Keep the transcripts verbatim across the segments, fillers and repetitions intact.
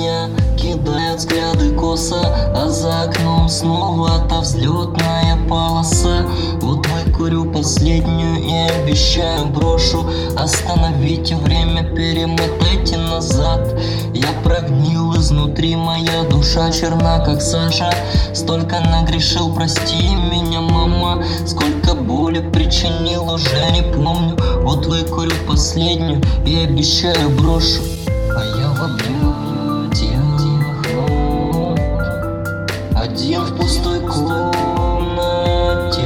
меня кидает взгляды косо, а за окном снова та взлетная полоса. Вот выкурю последнюю и обещаю брошу. Остановите время, перемотайте назад. Я прогнил изнутри, моя душа черна, как сажа. Столько нагрешил, прости меня, мама. Сколько боли причинил, уже не помню. Вот выкурю последнюю и обещаю брошу. А я в объятиях нот, один в пустой комнате.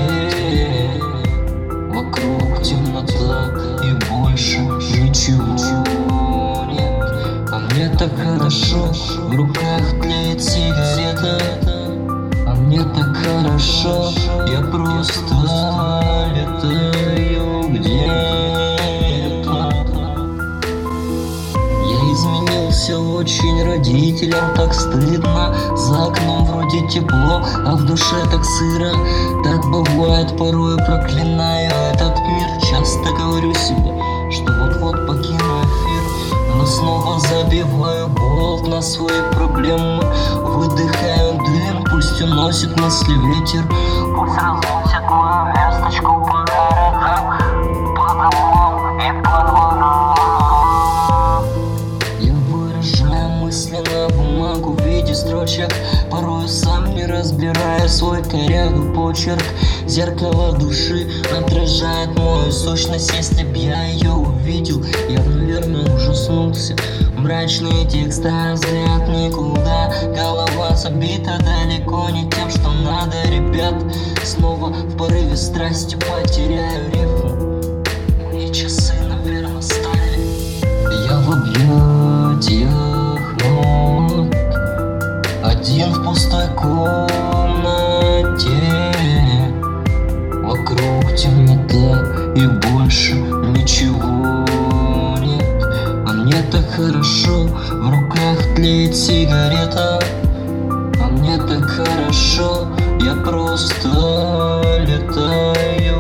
Вокруг темнота и больше ничего нет. А мне так хорошо, в руках тлеет сигарета. А мне так хорошо, я просто летаю где-то. Я изменился очень, родителям так стыдно. За окном вроде тепло, а в душе так сыро. Так бывает, порой проклинаю этот мир. Часто говорю себе, что вот-вот покину эфир, но снова забиваю болт на свои проблемы. Выдыхаю дым, пусть уносит мысли ветер. Пусть разносит мою весточку по городам, по домам и по дворам. Я выражаю мысли на бумагу в виде строчек, порою сам не разбирая свой корявый почерк. Зеркало души отражает мою сущность. Если б я ее увидел, я бы, наверное, ужаснулся. Мрачные тексты, взгляд никуда. Голова забита далеко не тем, что надо, ребят. Снова в порыве страсти потеряю рифму. Мои часы, наверное, стали. Я в объятиях нот, один в пустой комнате. Вокруг темнота и больше ничего нет. А мне так хорошо, в руках тлеет сигарета. А мне так хорошо, я просто летаю.